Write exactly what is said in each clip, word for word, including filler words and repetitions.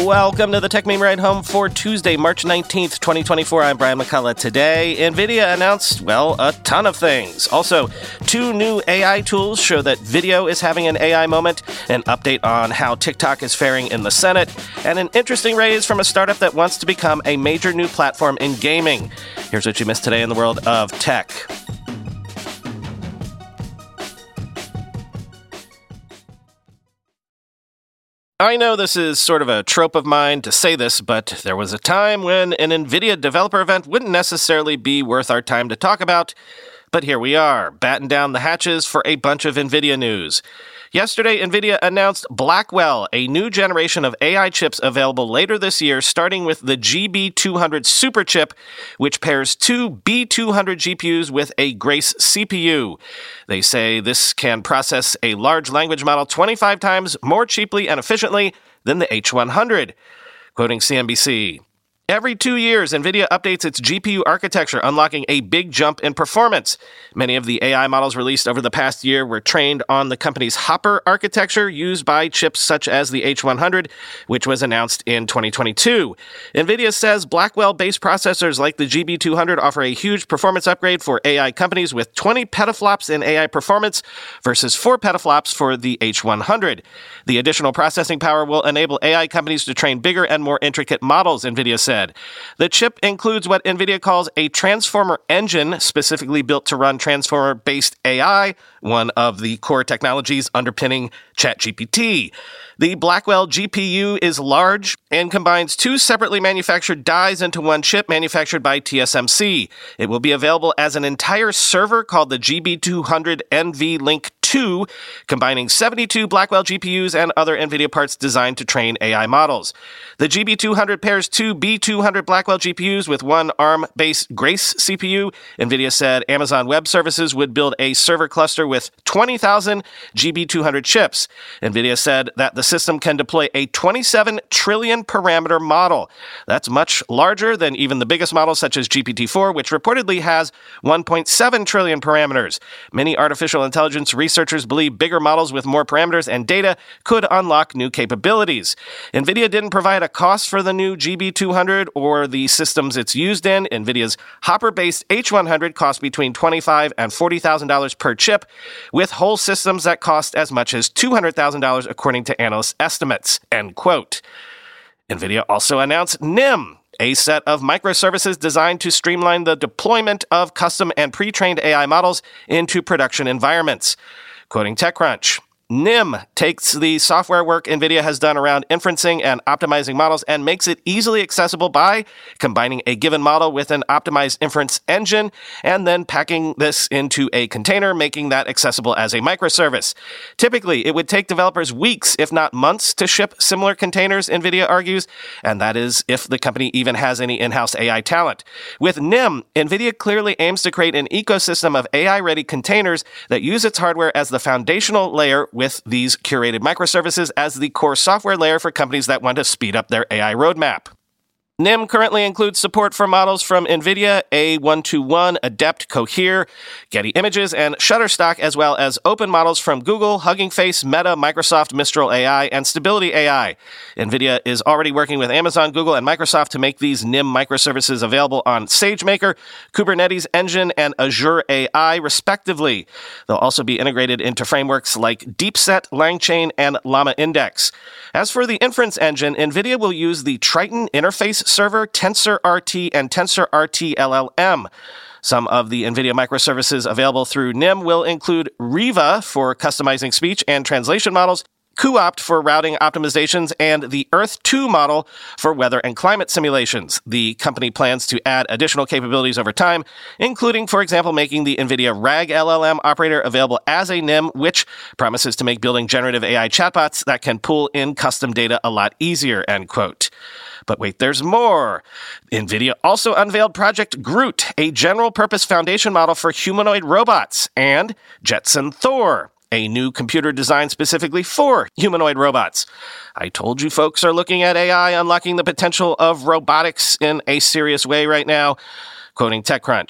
Welcome to the Tech Meme Ride Home for Tuesday, March nineteenth, twenty twenty-four. I'm Brian McCullough. Today, NVIDIA announced, well, a ton of things. Also, two new A I tools show that video is having an A I moment, an update on how TikTok is faring in the Senate, and an interesting raise from a startup that wants to become a major new platform in gaming. Here's what you missed today in the world of tech. I know this is sort of a trope of mine to say this, but there was a time when an NVIDIA developer event wouldn't necessarily be worth our time to talk about. But here we are, batten down the hatches for a bunch of NVIDIA news. Yesterday, NVIDIA announced Blackwell, a new generation of A I chips available later this year, starting with the G B two hundred Superchip, which pairs two B two hundred G P Us with a Grace C P U. They say this can process a large language model twenty-five times more cheaply and efficiently than the H one hundred. Quoting C N B C, every two years, NVIDIA updates its G P U architecture, unlocking a big jump in performance. Many of the A I models released over the past year were trained on the company's Hopper architecture used by chips such as the H one hundred, which was announced in twenty twenty-two. NVIDIA says Blackwell-based processors like the G B two hundred offer a huge performance upgrade for A I companies with twenty petaflops in A I performance versus four petaflops for the H one hundred. The additional processing power will enable A I companies to train bigger and more intricate models, NVIDIA said. The chip includes what NVIDIA calls a transformer engine, specifically built to run transformer-based A I, one of the core technologies underpinning ChatGPT. The Blackwell G P U is large and combines two separately manufactured dies into one chip manufactured by T S M C. It will be available as an entire server called the G B two hundred N V Link two, combining seventy-two Blackwell G P Us and other NVIDIA parts designed to train A I models. The G B two hundred pairs two B two hundred Blackwell G P Us with one ARM-based Grace C P U. NVIDIA said Amazon Web Services would build a server cluster with twenty thousand G B two hundred chips. NVIDIA said that the system can deploy a twenty-seven trillion parameter model. That's much larger than even the biggest models such as G P T four, which reportedly has one point seven trillion parameters. Many artificial intelligence researchers believe bigger models with more parameters and data could unlock new capabilities. NVIDIA didn't provide a cost for the new G B two hundred or the systems it's used in. NVIDIA's Hopper-based H one hundred costs between twenty-five thousand dollars and forty thousand dollars per chip, with whole systems that cost as much as two hundred thousand dollars according to analyst estimates, end quote. NVIDIA also announced NIM, a set of microservices designed to streamline the deployment of custom and pre-trained A I models into production environments. Quoting TechCrunch, NIM takes the software work NVIDIA has done around inferencing and optimizing models and makes it easily accessible by combining a given model with an optimized inference engine and then packing this into a container, making that accessible as a microservice. Typically, it would take developers weeks, if not months, to ship similar containers, NVIDIA argues, and that is if the company even has any in-house A I talent. With NIM, NVIDIA clearly aims to create an ecosystem of A I-ready containers that use its hardware as the foundational layer with these curated microservices as the core software layer for companies that want to speed up their A I roadmap. NIM currently includes support for models from NVIDIA, A one twenty-one, Adept, Cohere, Getty Images, and Shutterstock, as well as open models from Google, Hugging Face, Meta, Microsoft, Mistral A I, and Stability A I. NVIDIA is already working with Amazon, Google, and Microsoft to make these NIM microservices available on SageMaker, Kubernetes Engine, and Azure A I, respectively. They'll also be integrated into frameworks like DeepSet, LangChain, and Llama Index. As for the inference engine, NVIDIA will use the Triton Interface Server, TensorRT, and TensorRT L L M. Some of the NVIDIA microservices available through NIM will include Riva for customizing speech and translation models, cuOpt for routing optimizations, and the Earth two model for weather and climate simulations. The company plans to add additional capabilities over time, including, for example, making the NVIDIA RAG L L M operator available as a NIM, which promises to make building generative A I chatbots that can pull in custom data a lot easier, end quote. But wait, there's more. NVIDIA also unveiled Project Groot, a general-purpose foundation model for humanoid robots, and Jetson Thor, a new computer designed specifically for humanoid robots. I told you folks are looking at A I unlocking the potential of robotics in a serious way right now. Quoting TechCrunch,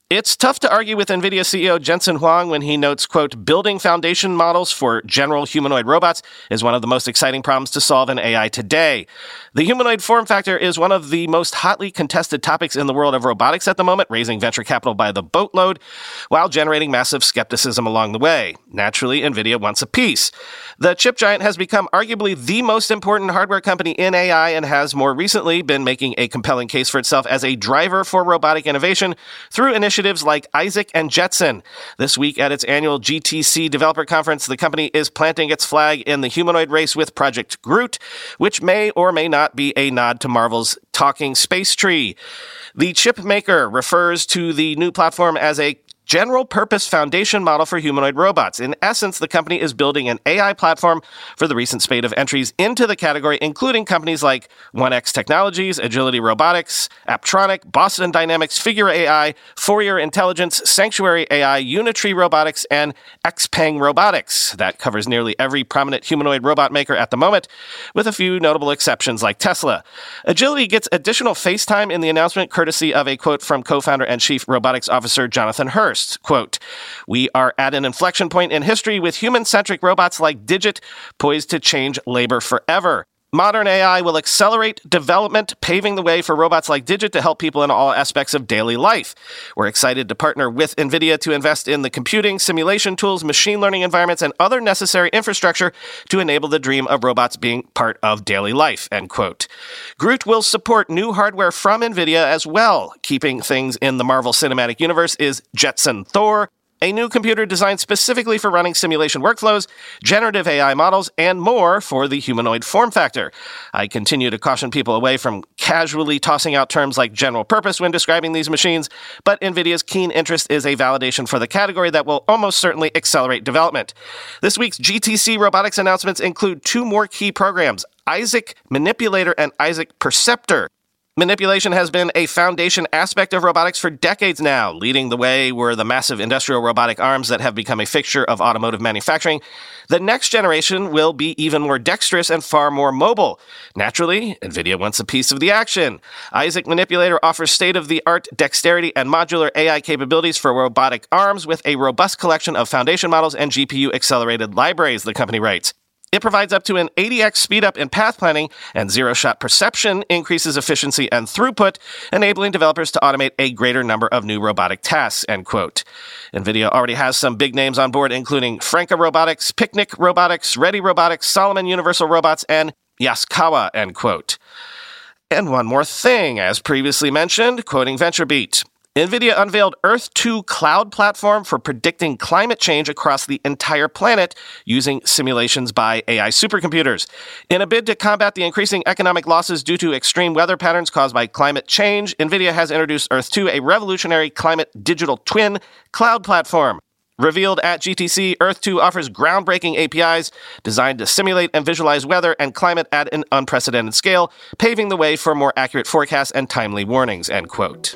It's tough to argue with NVIDIA C E O Jensen Huang when he notes, quote, building foundation models for general humanoid robots is one of the most exciting problems to solve in A I today. The humanoid form factor is one of the most hotly contested topics in the world of robotics at the moment, raising venture capital by the boatload while generating massive skepticism along the way. Naturally, NVIDIA wants a piece. The chip giant has become arguably the most important hardware company in A I and has more recently been making a compelling case for itself as a driver for robotic innovation through initiatives like Isaac and Jetson. This week at its annual G T C Developer Conference, the company is planting its flag in the humanoid race with Project Groot, which may or may not be a nod to Marvel's talking space tree. The chip maker refers to the new platform as a general-purpose foundation model for humanoid robots. In essence, the company is building an A I platform for the recent spate of entries into the category, including companies like one X Technologies, Agility Robotics, Apptronik, Boston Dynamics, Figure A I, Fourier Intelligence, Sanctuary A I, Unitree Robotics, and Xpeng Robotics. That covers nearly every prominent humanoid robot maker at the moment, with a few notable exceptions like Tesla. Agility gets additional face time in the announcement, courtesy of a quote from co-founder and chief robotics officer Jonathan Hurst. Quote, we are at an inflection point in history with human-centric robots like Digit poised to change labor forever. Modern A I will accelerate development, paving the way for robots like Digit to help people in all aspects of daily life. We're excited to partner with NVIDIA to invest in the computing, simulation tools, machine learning environments, and other necessary infrastructure to enable the dream of robots being part of daily life, end quote. Groot will support new hardware from NVIDIA as well. Keeping things in the Marvel Cinematic Universe is Jetson Thor, a new computer designed specifically for running simulation workflows, generative A I models, and more for the humanoid form factor. I continue to caution people away from casually tossing out terms like general purpose when describing these machines, but NVIDIA's keen interest is a validation for the category that will almost certainly accelerate development. This week's G T C robotics announcements include two more key programs, Isaac Manipulator and Isaac Perceptor. Manipulation has been a foundation aspect of robotics for decades now. Leading the way were the massive industrial robotic arms that have become a fixture of automotive manufacturing. The next generation will be even more dexterous and far more mobile. Naturally, NVIDIA wants a piece of the action. Isaac Manipulator offers state-of-the-art dexterity and modular A I capabilities for robotic arms with a robust collection of foundation models and G P U-accelerated libraries, the company writes. It provides up to an eighty x speedup in path planning, and zero-shot perception increases efficiency and throughput, enabling developers to automate a greater number of new robotic tasks, end quote. NVIDIA already has some big names on board, including Franka Robotics, Picnic Robotics, Ready Robotics, Solomon Universal Robots, and Yaskawa, end quote. And one more thing, as previously mentioned, quoting VentureBeat. NVIDIA unveiled Earth two cloud platform for predicting climate change across the entire planet using simulations by A I supercomputers. In a bid to combat the increasing economic losses due to extreme weather patterns caused by climate change, NVIDIA has introduced Earth two, a revolutionary climate digital twin cloud platform. Revealed at G T C, Earth two offers groundbreaking A P Is designed to simulate and visualize weather and climate at an unprecedented scale, paving the way for more accurate forecasts and timely warnings, end quote.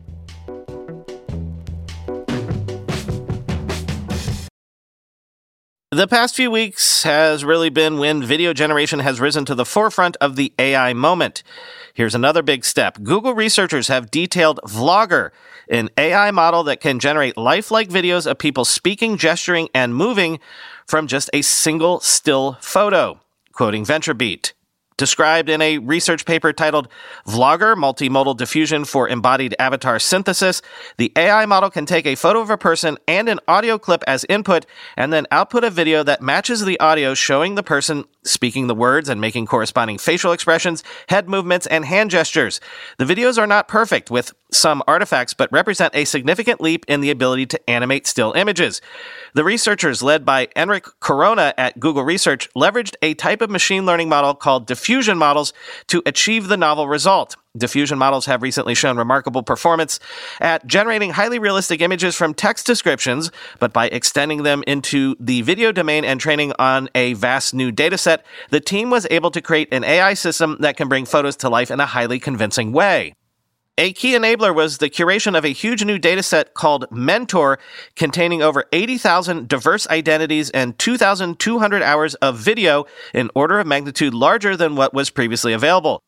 The past few weeks has really been when video generation has risen to the forefront of the A I moment. Here's another big step. Google researchers have detailed Vlogger, an A I model that can generate lifelike videos of people speaking, gesturing, and moving from just a single still photo. Quoting VentureBeat. Described in a research paper titled Vlogger, Multimodal Diffusion for Embodied Avatar Synthesis, the A I model can take a photo of a person and an audio clip as input and then output a video that matches the audio showing the person speaking the words and making corresponding facial expressions, head movements, and hand gestures. The videos are not perfect, with some artifacts, but represent a significant leap in the ability to animate still images. The researchers, led by Enric Corona at Google Research, leveraged a type of machine learning model called diffusion models to achieve the novel result. Diffusion models have recently shown remarkable performance at generating highly realistic images from text descriptions, but by extending them into the video domain and training on a vast new dataset, the team was able to create an A I system that can bring photos to life in a highly convincing way. A key enabler was the curation of a huge new dataset called Mentor, containing over eighty thousand diverse identities and two thousand two hundred hours of video, an order of magnitude larger than what was previously available.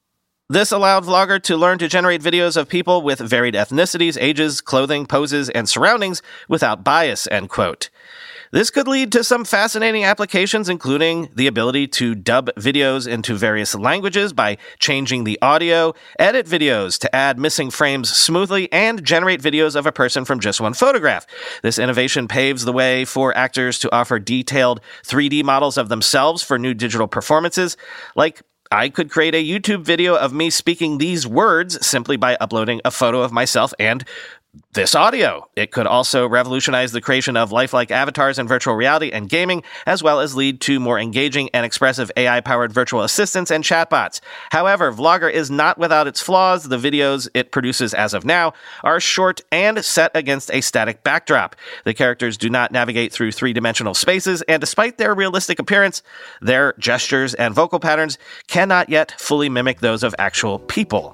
This allowed Vlogger to learn to generate videos of people with varied ethnicities, ages, clothing, poses, and surroundings without bias, end quote. This could lead to some fascinating applications, including the ability to dub videos into various languages by changing the audio, edit videos to add missing frames smoothly, and generate videos of a person from just one photograph. This innovation paves the way for actors to offer detailed three D models of themselves for new digital performances, like I could create a YouTube video of me speaking these words simply by uploading a photo of myself and this audio. It could also revolutionize the creation of lifelike avatars in virtual reality and gaming, as well as lead to more engaging and expressive A I-powered virtual assistants and chatbots. However, Vlogger is not without its flaws. The videos it produces as of now are short and set against a static backdrop. The characters do not navigate through three-dimensional spaces, and despite their realistic appearance, their gestures and vocal patterns cannot yet fully mimic those of actual people.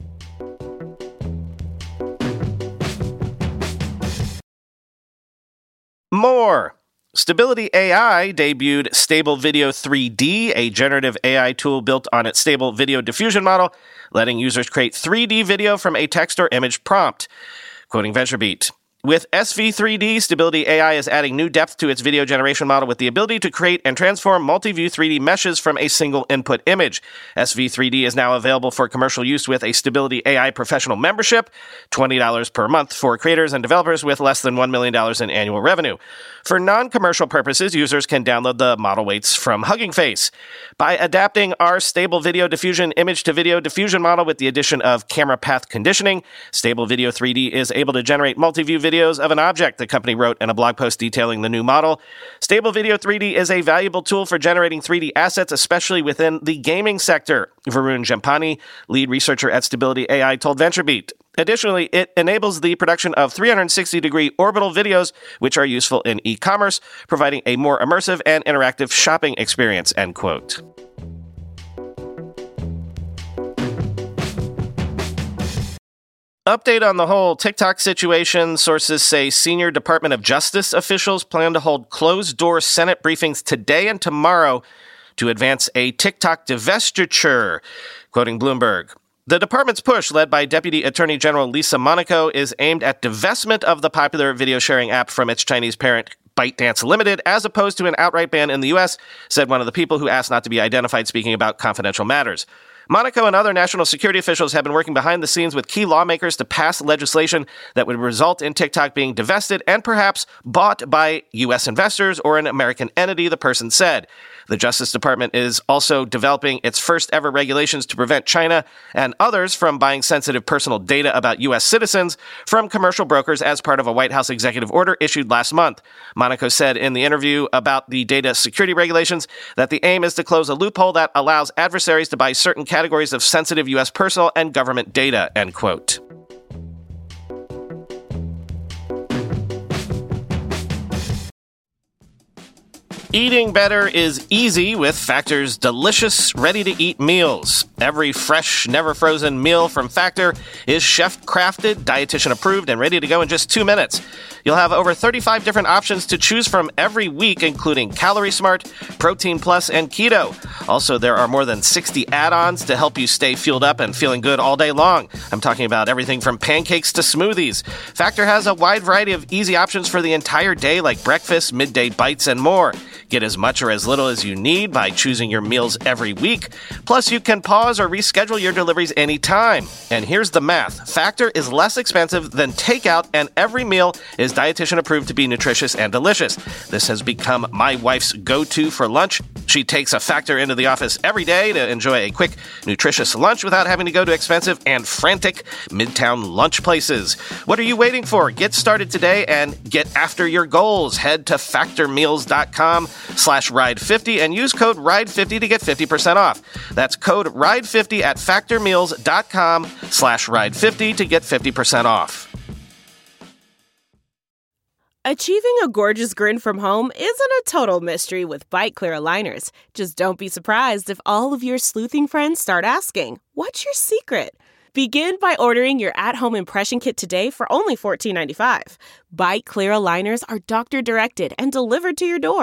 More. Stability A I debuted Stable Video three D, a generative A I tool built on its Stable Video Diffusion model, letting users create three D video from a text or image prompt. Quoting VentureBeat, with S V three D, Stability A I is adding new depth to its video generation model with the ability to create and transform multi-view three D meshes from a single input image. S V three D is now available for commercial use with a Stability A I professional membership, twenty dollars per month for creators and developers with less than one million dollars in annual revenue. For non-commercial purposes, users can download the model weights from Hugging Face. By adapting our Stable Video Diffusion image-to-video diffusion model with the addition of camera path conditioning, Stable Video three D is able to generate multi-view videos of an object, the company wrote in a blog post detailing the new model. Stable Video three D is a valuable tool for generating three D assets, especially within the gaming sector, Varun Jampani, lead researcher at Stability A I, told VentureBeat. Additionally, it enables the production of three sixty degree orbital videos, which are useful in e-commerce, providing a more immersive and interactive shopping experience, end quote. Update on the whole TikTok situation. Sources say senior Department of Justice officials plan to hold closed-door Senate briefings today and tomorrow to advance a TikTok divestiture, quoting Bloomberg. The department's push, led by Deputy Attorney General Lisa Monaco, is aimed at divestment of the popular video-sharing app from its Chinese parent, ByteDance Limited, as opposed to an outright ban in the U S, said one of the people who asked not to be identified speaking about confidential matters. Monaco and other national security officials have been working behind the scenes with key lawmakers to pass legislation that would result in TikTok being divested and perhaps bought by U S investors or an American entity, the person said. The Justice Department is also developing its first ever regulations to prevent China and others from buying sensitive personal data about U S citizens from commercial brokers as part of a White House executive order issued last month. Monaco said in the interview about the data security regulations that the aim is to close a loophole that allows adversaries to buy certain categories of sensitive U S personal and government data, end quote. Eating better is easy with Factor's delicious, ready-to-eat meals. Every fresh, never-frozen meal from Factor is chef-crafted, dietitian-approved, and ready to go in just two minutes. You'll have over thirty-five different options to choose from every week, including Calorie Smart, Protein Plus, and Keto. Also, there are more than sixty add-ons to help you stay fueled up and feeling good all day long. I'm talking about everything from pancakes to smoothies. Factor has a wide variety of easy options for the entire day, like breakfast, midday bites, and more. Get as much or as little as you need by choosing your meals every week. Plus, you can pause or reschedule your deliveries anytime. And here's the math. Factor is less expensive than takeout, and every meal is dietitian approved to be nutritious and delicious. This has become my wife's go-to for lunch. She takes a Factor into the office every day to enjoy a quick, nutritious lunch without having to go to expensive and frantic midtown lunch places. What are you waiting for? Get started today and get after your goals. Head to factor meals dot com slash ride fifty and use code ride fifty to get fifty percent off. That's code ride fifty at factor meals dot com slash ride fifty to get fifty percent off. Achieving a gorgeous grin from home isn't a total mystery with Byte Clear aligners. Just don't be surprised if all of your sleuthing friends start asking, "What's your secret?" Begin by ordering your at-home impression kit today for only fourteen ninety-five. Byte Clear aligners are doctor-directed and delivered to your door.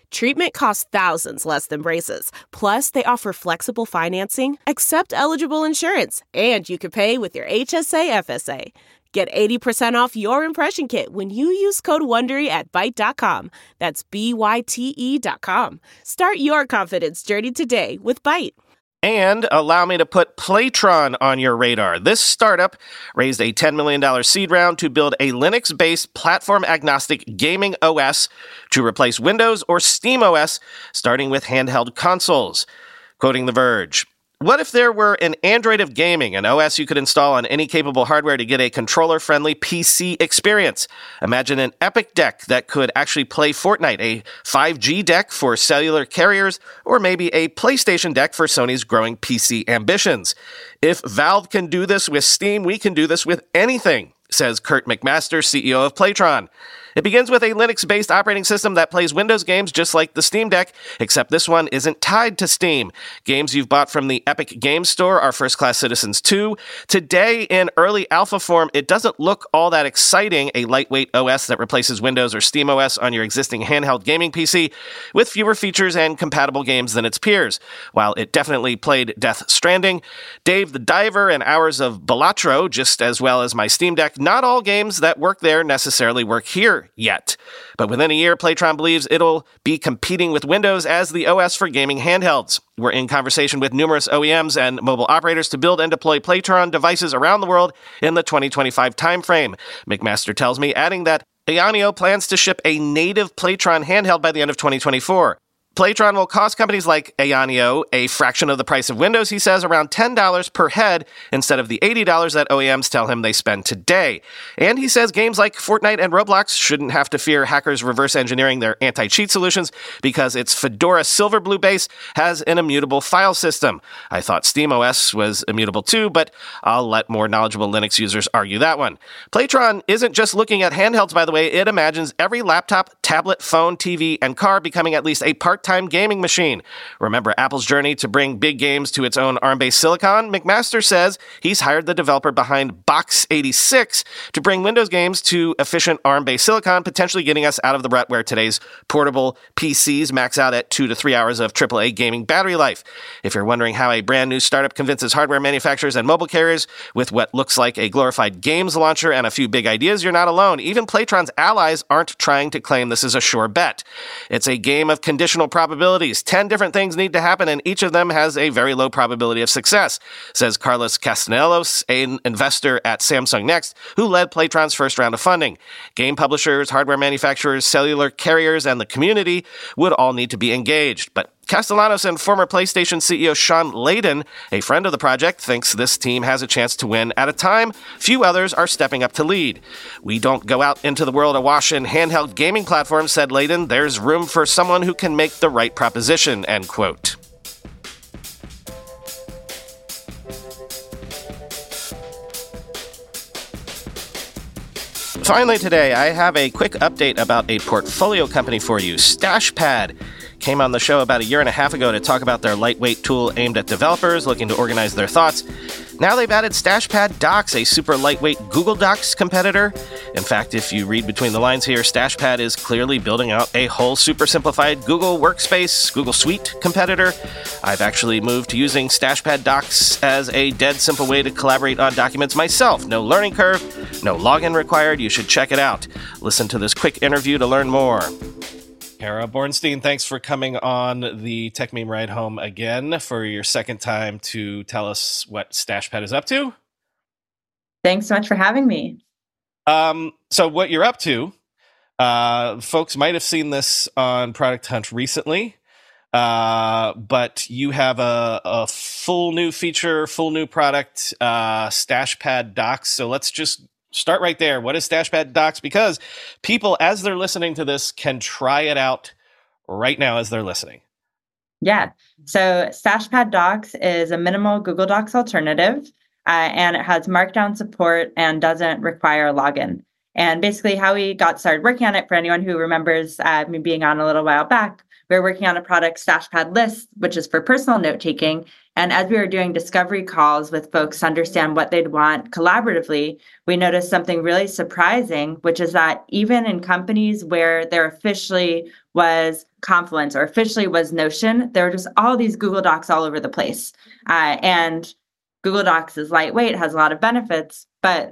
Treatment costs thousands less than braces. Plus, they offer flexible financing, accept eligible insurance, and you can pay with your H S A F S A. Get eighty percent off your impression kit when you use code WONDERY at Byte dot com. That's B Y T E dot com. Start your confidence journey today with Byte. And allow me to put Playtron on your radar. This startup raised a ten million dollars seed round to build a Linux-based platform-agnostic gaming O S to replace Windows or SteamOS, starting with handheld consoles. Quoting The Verge, "What if there were an Android of gaming, an O S you could install on any capable hardware to get a controller-friendly P C experience? Imagine an Epic deck that could actually play Fortnite, a five G deck for cellular carriers, or maybe a PlayStation deck for Sony's growing P C ambitions. If Valve can do this with Steam, we can do this with anything," says Curt McMaster, C E O of Playtron. "It begins with a Linux-based operating system that plays Windows games just like the Steam Deck, except this one isn't tied to Steam. Games you've bought from the Epic Games Store are First Class Citizens two. Today, in early alpha form, it doesn't look all that exciting, a lightweight O S that replaces Windows or SteamOS on your existing handheld gaming P C, with fewer features and compatible games than its peers. While it definitely played Death Stranding, Dave the Diver, and hours of Balatro, just as well as my Steam Deck, not all games that work there necessarily work here yet. But within a year, Playtron believes it'll be competing with Windows as the O S for gaming handhelds. We're in conversation with numerous O E Ms and mobile operators to build and deploy Playtron devices around the world in the twenty twenty-five timeframe," McMaster tells me, adding that Ayaneo plans to ship a native Playtron handheld by the end of twenty twenty-four. Playtron will cost companies like Ayaneo a fraction of the price of Windows, he says, around ten dollars per head instead of the eighty dollars that O E Ms tell him they spend today. And he says games like Fortnite and Roblox shouldn't have to fear hackers reverse engineering their anti-cheat solutions because its Fedora Silverblue base has an immutable file system. I thought SteamOS was immutable too, but I'll let more knowledgeable Linux users argue that one. Playtron isn't just looking at handhelds, by the way. It imagines every laptop, tablet, phone, T V, and car becoming at least a part time gaming machine. Remember Apple's journey to bring big games to its own ARM-based silicon? McMaster says he's hired the developer behind Box eighty-six to bring Windows games to efficient ARM-based silicon, potentially getting us out of the rut where today's portable P Cs max out at two to three hours of triple A gaming battery life. If you're wondering how a brand new startup convinces hardware manufacturers and mobile carriers with what looks like a glorified games launcher and a few big ideas, you're not alone. Even Playtron's allies aren't trying to claim this is a sure bet. It's a game of conditional probabilities. Ten different things need to happen, and each of them has a very low probability of success, says Carlos Castanelos, an investor at Samsung Next, who led Playtron's first round of funding. Game publishers, hardware manufacturers, cellular carriers, and the community would all need to be engaged. But Castellanos and former PlayStation C E O Shawn Layden, a friend of the project, thinks this team has a chance to win at a time few others are stepping up to lead. "We don't go out into the world awash in handheld gaming platforms," said Layden. "There's room for someone who can make the right proposition," end quote. Finally today, I have a quick update about a portfolio company for you, StashPad. Came on the show about a year and a half ago to talk about their lightweight tool aimed at developers looking to organize their thoughts. Now they've added StashPad Docs, a super lightweight Google Docs competitor. In fact, if you read between the lines here, StashPad is clearly building out a whole super simplified Google Workspace, Google Suite competitor. I've actually moved to using StashPad Docs as a dead simple way to collaborate on documents myself. No learning curve, no login required. You should check it out. Listen to this quick interview to learn more. Kara Bornstein, thanks for coming on the Tech Meme Ride Home again for your second time to tell us what StashPad is up to. Thanks so much for having me. Um, so what you're up to, uh, folks might have seen this on Product Hunt recently, uh, but you have a, a full new feature, full new product, uh, StashPad Docs. So let's just start right there. What is StashPad Docs? Because people, as they're listening to this, can try it out right now as they're listening. Yeah. So StashPad Docs is a minimal Google Docs alternative, uh, and it has Markdown support and doesn't require a login. And basically how we got started working on it, for anyone who remembers uh, me being on a little while back, we were working on a product, StashPad List, which is for personal note taking. And as we were doing discovery calls with folks to understand what they'd want collaboratively, we noticed something really surprising, which is that even in companies where there officially was Confluence or officially was Notion, there were just all these Google Docs all over the place. Uh, and Google Docs is lightweight, has a lot of benefits, but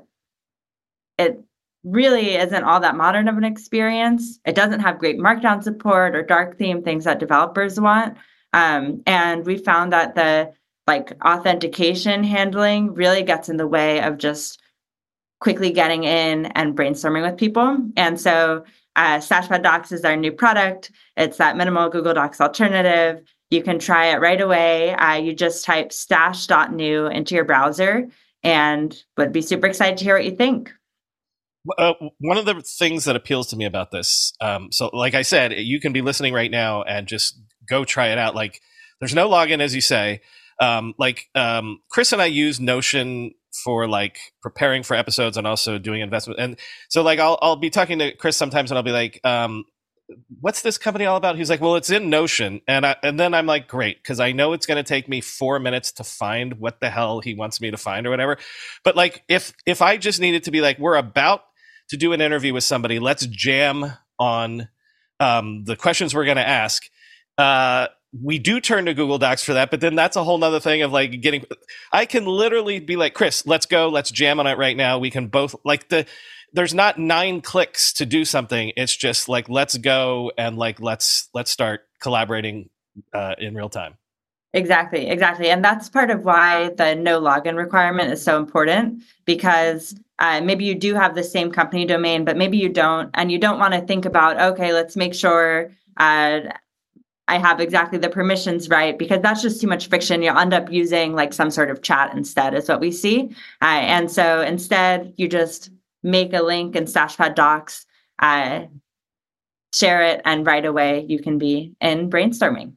it really isn't all that modern of an experience. It doesn't have great markdown support or dark theme, things that developers want. Um, and we found that the like authentication handling really gets in the way of just quickly getting in and brainstorming with people. And so uh, StashPad Docs is our new product. It's that minimal Google Docs alternative. You can try it right away. Uh, you just type stash dot new into your browser and would be super excited to hear what you think. Uh, one of the things that appeals to me about this, um, so like I said, you can be listening right now and just go try it out. Like, there's no login, as you say. Um, like um, Chris and I use Notion for like preparing for episodes and also doing investment. And so like I'll I'll be talking to Chris sometimes and I'll be like, um, what's this company all about? He's like, well, it's in Notion. And I, and then I'm like, great, because I know it's going to take me four minutes to find what the hell he wants me to find or whatever. But like if if I just needed to be like, we're about to do an interview with somebody, let's jam on um, the questions we're going to ask. Uh, we do turn to Google Docs for that, but then that's a whole nother thing of like getting, I can literally be like, Chris, let's go, let's jam on it right now. We can both like the, there's not nine clicks to do something. It's just like, let's go and like, let's, let's start collaborating uh, in real time. Exactly, exactly. And that's part of why the no login requirement is so important, because uh, maybe you do have the same company domain, but maybe you don't. And you don't want to think about, okay, let's make sure uh, I have exactly the permissions right, because that's just too much friction. You'll end up using like some sort of chat instead is what we see. Uh, and so instead, you just make a link in StashPad Docs, uh, share it, and right away you can be in brainstorming.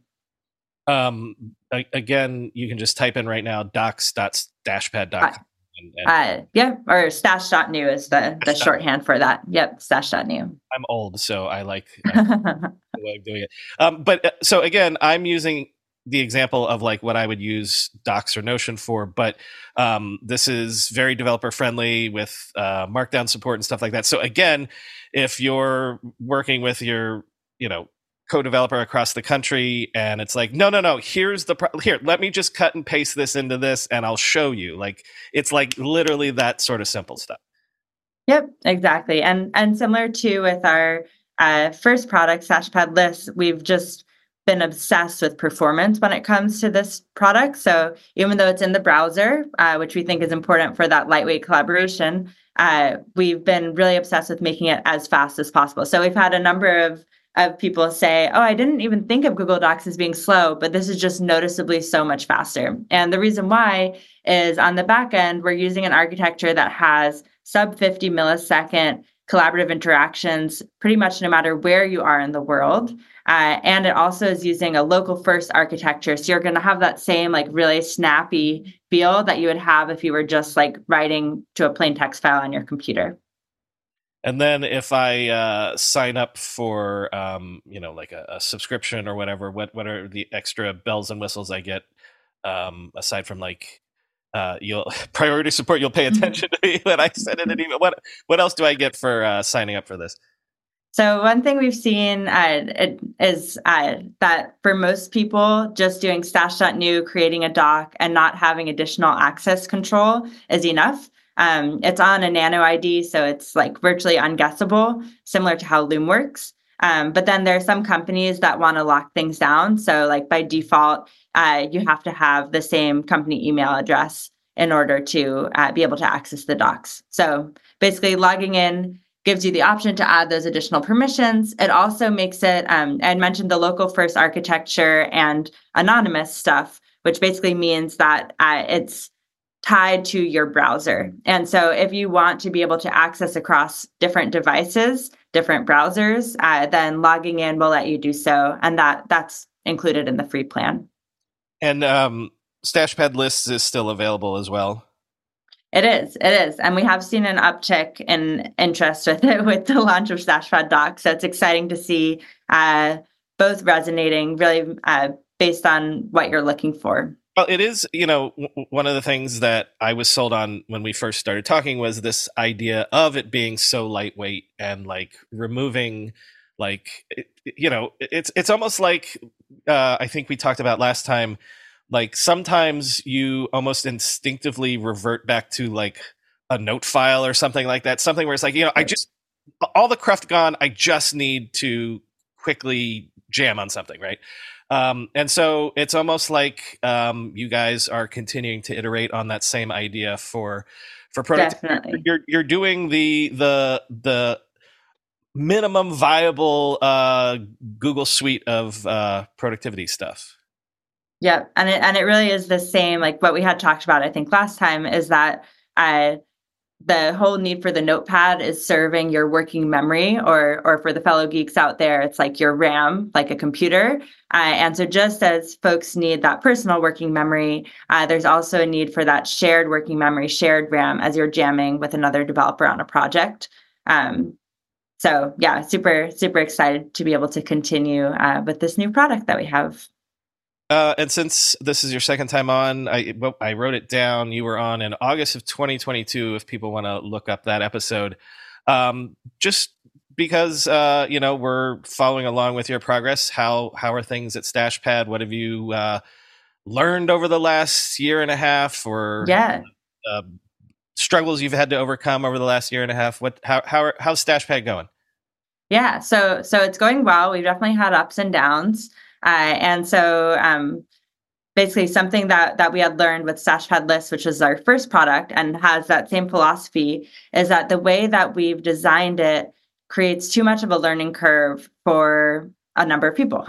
Um, again, you can just type in right now docs dot stashpad dot com. And, and uh, yeah, or stash dot new is the, the shorthand for that. Yep, stash dot new. I'm old, so I like uh, the way I'm doing it. Um, but uh, so again, I'm using the example of like what I would use Docs or Notion for, but um, this is very developer friendly with uh, markdown support and stuff like that. So again, if you're working with your, you know, co-developer across the country and it's like, no, no, no, here's the, pro- here, let me just cut and paste this into this and I'll show you. Like, it's like literally that sort of simple stuff. Yep, exactly. And, and similar to with our uh, first product, StashPad List, we've just been obsessed with performance when it comes to this product. So even though it's in the browser, uh, which we think is important for that lightweight collaboration, uh, we've been really obsessed with making it as fast as possible. So we've had a number of of people say, oh, I didn't even think of Google Docs as being slow, but this is just noticeably so much faster. And the reason why is on the back end, we're using an architecture that has sub fifty millisecond collaborative interactions pretty much no matter where you are in the world. Uh, and it also is using a local first architecture. So you're going to have that same like really snappy feel that you would have if you were just like writing to a plain text file on your computer. And then if I uh, sign up for, um, you know, like a, a subscription or whatever, what what are the extra bells and whistles I get um, aside from like uh, you'll priority support? You'll pay attention to me when I send it an email. What what else do I get for uh, signing up for this? So one thing we've seen uh, is uh, that for most people, just doing stash dot new, creating a doc, and not having additional access control is enough. Um, it's on a nano I D, so it's like virtually unguessable, similar to how Loom works. Um, but then there are some companies that want to lock things down. So like by default, uh, you have to have the same company email address in order to uh, be able to access the docs. So basically logging in gives you the option to add those additional permissions. It also makes it, um, I mentioned the local first architecture and anonymous stuff, which basically means that uh, it's tied to your browser. And so if you want to be able to access across different devices, different browsers, uh, then logging in will let you do so. And that that's included in the free plan. And um, StashPad Lists is still available as well. It is, it is. And we have seen an uptick in interest with it with the launch of StashPad Docs. So it's exciting to see uh, both resonating really uh, based on what you're looking for. Well, it is, you know, w- one of the things that I was sold on when we first started talking was this idea of it being so lightweight and like removing, like, it, you know, it's it's almost like uh, I think we talked about last time. Like sometimes you almost instinctively revert back to like a note file or something like that. Something where it's like, you know, I just all the cruft gone. I just need to quickly jam on something, right? Um, and so it's almost like um, you guys are continuing to iterate on that same idea for for productivity. Definitely. You're you're doing the the the minimum viable uh, Google suite of uh, productivity stuff. Yep. And it, and it really is the same, like what we had talked about, I think last time, is that uh, the whole need for the notepad is serving your working memory, or or for the fellow geeks out there, it's like your RAM, like a computer. Uh, and so just as folks need that personal working memory, uh, there's also a need for that shared working memory, shared RAM, as you're jamming with another developer on a project. Um, so yeah, super, super excited to be able to continue uh, with this new product that we have. Uh, and since this is your second time on, I well, I wrote it down. You were on in August of twenty twenty-two. If people want to look up that episode, um, just because uh, you know we're following along with your progress. How how are things at StashPad? What have you uh, learned over the last year and a half, or Yeah. uh, struggles you've had to overcome over the last year and a half? What how how are, how's StashPad going? Yeah, so so it's going well. We've definitely had ups and downs. Uh, and so um, basically something that that we had learned with StashPad List, which is our first product and has that same philosophy, is that the way that we've designed it creates too much of a learning curve for a number of people.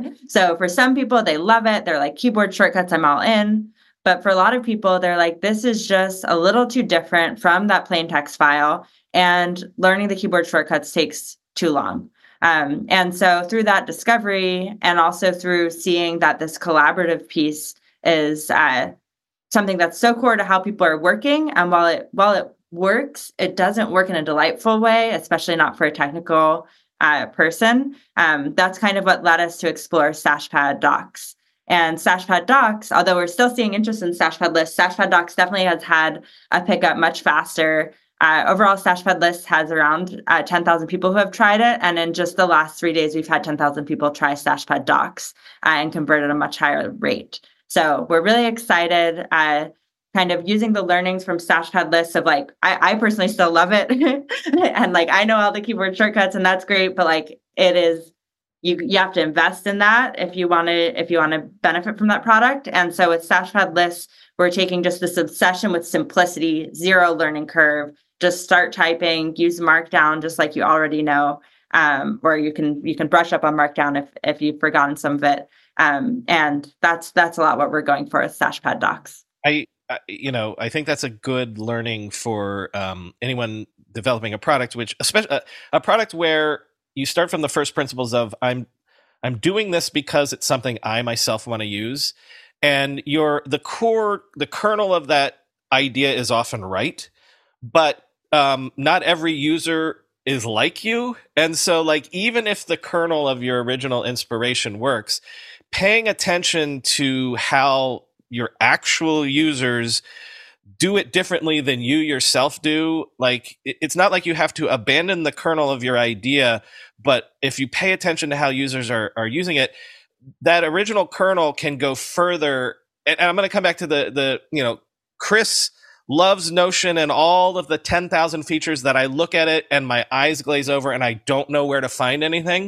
So for some people, they love it. They're like, keyboard shortcuts, I'm all in. But for a lot of people, they're like, this is just a little too different from that plain text file. And learning the keyboard shortcuts takes too long. Um, and so through that discovery, and also through seeing that this collaborative piece is uh, something that's so core to how people are working, and while it while it works, it doesn't work in a delightful way, especially not for a technical uh, person. Um, that's kind of what led us to explore StashPad Docs. And StashPad Docs, although we're still seeing interest in StashPad List, StashPad Docs definitely has had a pickup much faster. Uh, overall, StashPad List has around uh, ten thousand people who have tried it. And in just the last three days, we've had ten thousand people try StashPad Docs uh, and convert at a much higher rate. So we're really excited, uh, kind of using the learnings from StashPad List of like, I, I personally still love it. And like, I know all the keyboard shortcuts and that's great, but like it is, you you have to invest in that if you want to if you want to benefit from that product. And so with StashPad List, we're taking just this obsession with simplicity, zero learning curve. Just start typing, use Markdown just like you already know, um, or you can you can brush up on Markdown if if you've forgotten some of it. Um, and that's that's a lot what we're going for with StashPad Docs. I, I you know I think that's a good learning for um, anyone developing a product, which especially a, a product where you start from the first principles of I'm I'm doing this because it's something I myself want to use, and your the core the kernel of that idea is often right, but um, not every user is like you. And so like, even if the kernel of your original inspiration works, paying attention to how your actual users do it differently than you yourself do. Like, it's not like you have to abandon the kernel of your idea, but if you pay attention to how users are, are using it, that original kernel can go further. And, and I'm going to come back to the, the, you know, Chris loves Notion and all of the ten thousand features that I look at it and my eyes glaze over and I don't know where to find anything,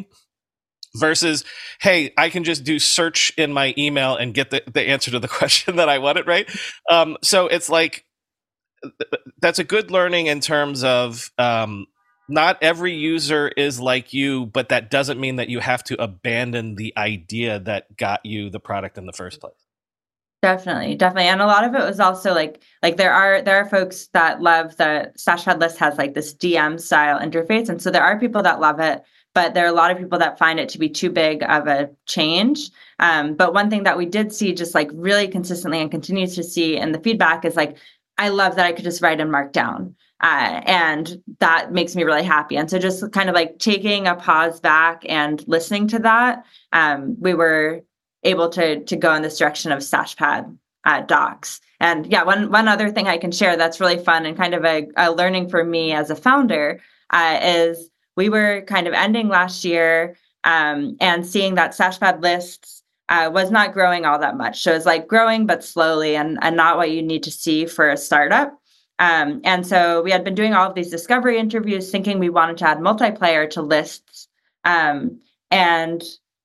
versus, hey, I can just do search in my email and get the, the answer to the question that I wanted, right? Um, so it's like, that's a good learning in terms of um, not every user is like you, but that doesn't mean that you have to abandon the idea that got you the product in the first place. Definitely, definitely. And a lot of it was also like, like there are there are folks that love the StashPad List has like this D M style interface. And so there are people that love it, but there are a lot of people that find it to be too big of a change. Um, but one thing that we did see just like really consistently and continue to see in the feedback is like, I love that I could just write and mark down. Uh, and that makes me really happy. And so just kind of like taking a pause back and listening to that, um, we were able to to go in this direction of StashPad uh, docs. And yeah, one one other thing I can share that's really fun and kind of a, a learning for me as a founder uh, is we were kind of ending last year um, and seeing that StashPad lists uh, was not growing all that much. So it's like growing, but slowly and, and not what you need to see for a startup. Um, and so we had been doing all of these discovery interviews thinking we wanted to add multiplayer to lists um, and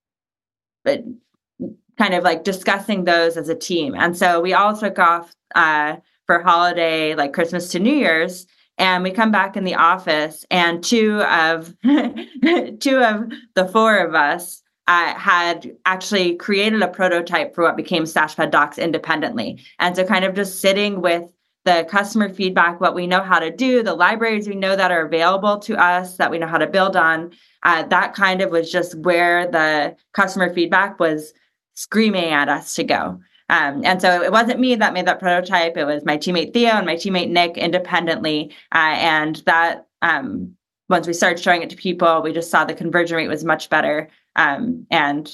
but kind of like discussing those as a team. And so we all took off uh, for holiday, like Christmas to New Year's. And we come back in the office and two of two of the four of us uh, had actually created a prototype for what became StashPad Docs independently. And so kind of just sitting with the customer feedback, what we know how to do, the libraries we know that are available to us, that we know how to build on, uh, that kind of was just where the customer feedback was screaming at us to go. Um, and so it wasn't me that made that prototype. It was my teammate Theo and my teammate Nick independently. Uh, and that um, once we started showing it to people, we just saw the conversion rate was much better. Um, and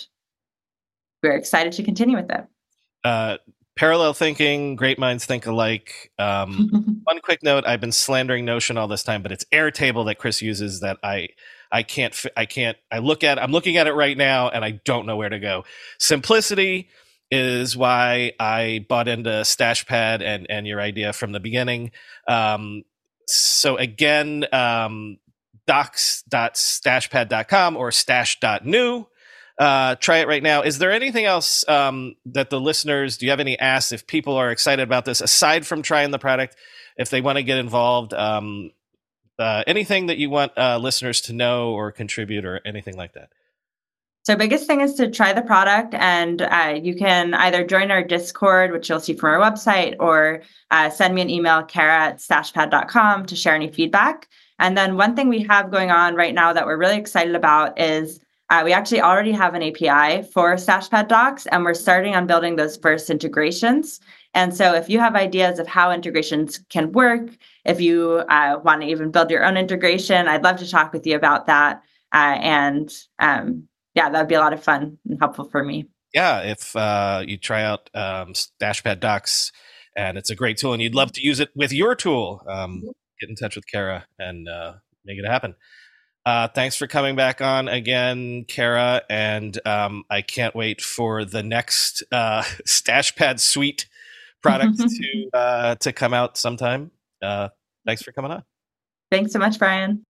we're excited to continue with it. Uh, parallel thinking, great minds think alike. Um, one quick note, I've been slandering Notion all this time, but it's Airtable that Chris uses that I I can't, I can't, I look at, I'm looking at it right now and I don't know where to go. Simplicity is why I bought into StashPad and, and your idea from the beginning. Um, so again, um, docs dot stashpad dot com or stash dot new. Uh, try it right now. Is there anything else um, that the listeners, do you have any asks if people are excited about this, aside from trying the product, if they want to get involved, um, uh, anything that you want uh, listeners to know or contribute or anything like that? So biggest thing is to try the product, and uh, you can either join our Discord, which you'll see from our website, or uh, send me an email, Kara at stashpad dot com, to share any feedback. And then one thing we have going on right now that we're really excited about is uh, we actually already have an A P I for StashPad Docs, and we're starting on building those first integrations. And so if you have ideas of how integrations can work, if you uh, want to even build your own integration, I'd love to talk with you about that. Uh, and um, yeah, that would be a lot of fun and helpful for me. Yeah, if uh, you try out um, StashPad Docs, and it's a great tool, and you'd love to use it with your tool, um, get in touch with Kara and uh, make it happen. Uh, thanks for coming back on again, Kara, and um, I can't wait for the next uh, StashPad suite product to uh, to come out sometime. Uh, thanks for coming on. Thanks so much, Brian.